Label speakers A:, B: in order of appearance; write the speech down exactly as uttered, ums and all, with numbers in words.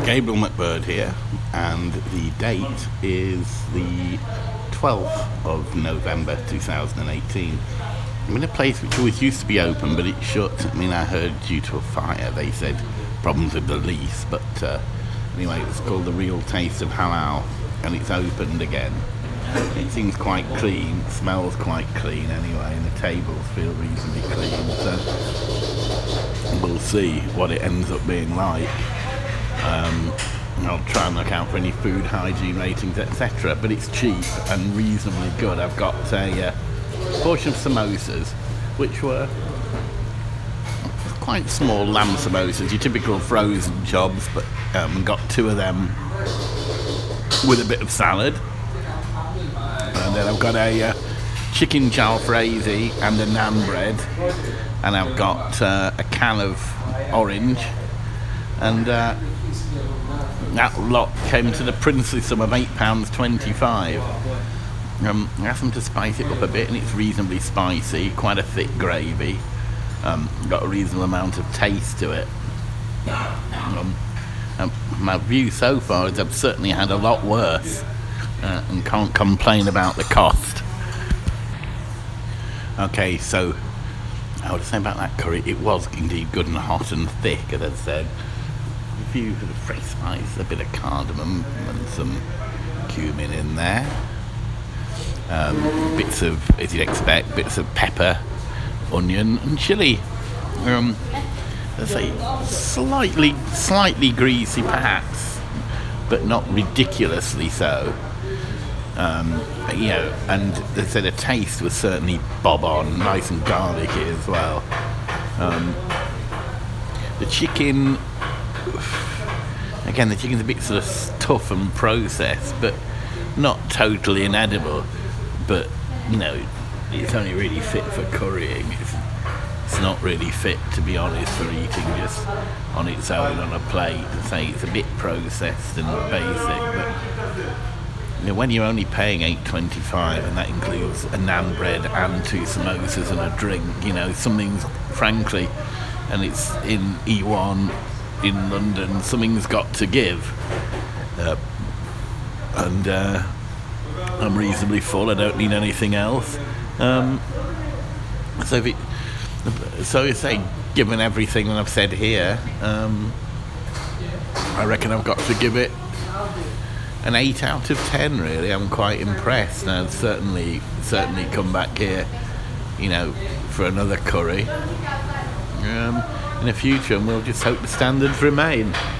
A: Gabriel McBird here, and the date is the twelfth of November two thousand eighteen. I'm in a place which always used to be open, but it's shut. I mean, I heard due to a fire, they said problems with the lease, but uh, anyway, it's called The Real Taste of Halal, and it's opened again. It seems quite clean, smells quite clean anyway, and the tables feel reasonably clean, so we'll see what it ends up being like. Um, I'll try and look out for any food hygiene ratings, et cetera. But it's cheap and reasonably good. I've got a uh, portion of samosas, which were quite small lamb samosas, your typical frozen jobs, but um, got two of them with a bit of salad. And then I've got a uh, chicken jalfrezi and a naan bread, and I've got uh, a can of orange, and uh, that lot came to the princely sum of eight pounds twenty-five. Um, I asked them to spice it up a bit, and it's reasonably spicy, quite a thick gravy. Um, got a reasonable amount of taste to it. Um, um, my view so far is I've certainly had a lot worse, uh, and can't complain about the cost. Okay, so I would say about that curry, it was indeed good and hot and thick, as I said. A few sort of fresh spice, a bit of cardamom and some cumin in there. Um, bits of, as you'd expect, bits of pepper, onion and chilli. Um, let's say slightly, slightly greasy perhaps, but not ridiculously so. Um, you know, and as I said, the taste was certainly bob on, nice and garlicky as well. Um, the chicken, again, the chicken's a bit sort of tough and processed, but not totally inedible. But, you know, it's only really fit for currying. It's, it's not really fit, to be honest, for eating just on its own on a plate. To say it's a bit processed and basic, but you know, when you're only paying eight twenty-five, and that includes a naan bread and two samosas and a drink, you know, something's, frankly, and it's in E one in London, something's got to give. Uh, and uh, I'm reasonably full, I don't need anything else. Um, so if it, so you say, given everything that I've said here, um, I reckon I've got to give it an eight out of ten, really. I'm quite impressed, and I'd certainly, certainly come back here, you know, for another curry um, in the future, and we'll just hope the standards remain.